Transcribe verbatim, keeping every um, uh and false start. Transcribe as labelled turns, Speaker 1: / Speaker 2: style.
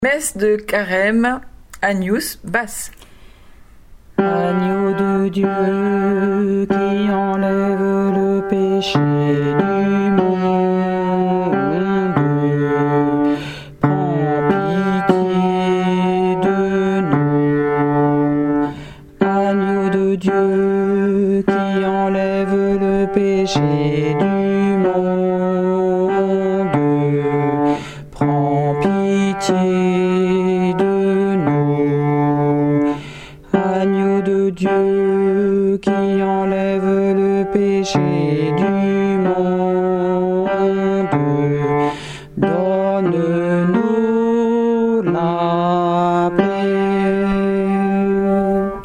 Speaker 1: Messe de Carême, Agnus basse.
Speaker 2: Agneau de Dieu qui enlève le péché du monde, prends pitié de nous. Agneau de Dieu qui enlève le péché du monde, prends pitié de nous. Agneau de Dieu qui enlève le péché du